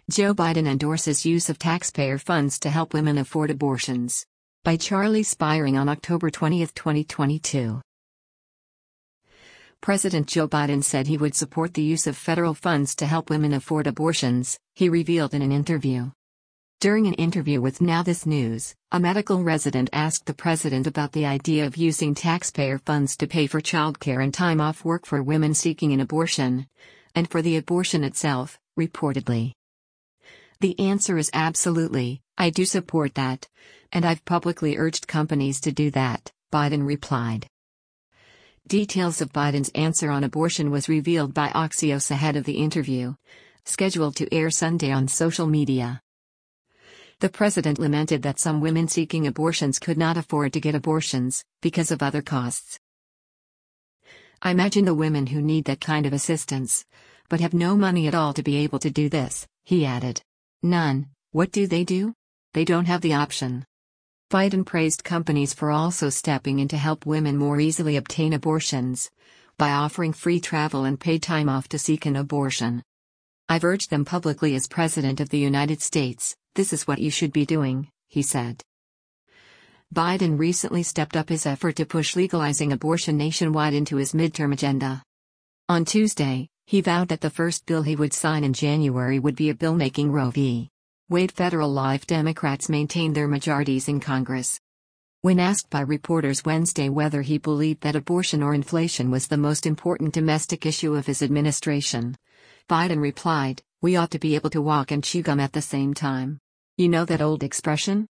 Joe Biden endorses use of taxpayer funds to help women afford abortions. By Charlie Spiring on October 20, 2022. President Joe Biden said he would support the use of federal funds to help women afford abortions, he revealed in an interview. During an interview with Now This News, a medical resident asked the president about the idea of using taxpayer funds to pay for childcare and time off work for women seeking an abortion, and for the abortion itself, reportedly. The answer is absolutely, I do support that, and I've publicly urged companies to do that, Biden replied. Details of Biden's answer on abortion was revealed by Axios ahead of the interview, scheduled to air Sunday on social media. The president lamented that some women seeking abortions could not afford to get abortions because of other costs. I imagine the women who need that kind of assistance, but have no money at all to be able to do this, he added. None. What do? They don't have the option. Biden praised companies for also stepping in to help women more easily obtain abortions, by offering free travel and paid time off to seek an abortion. I've urged them publicly as President of the United States, this is what you should be doing, he said. Biden recently stepped up his effort to push legalizing abortion nationwide into his midterm agenda. On Tuesday, he vowed that the first bill he would sign in January would be a bill making Roe v. Wade federal law if Democrats maintain their majorities in Congress. When asked by reporters Wednesday whether he believed that abortion or inflation was the most important domestic issue of his administration, Biden replied, "We ought to be able to walk and chew gum at the same time. You know that old expression?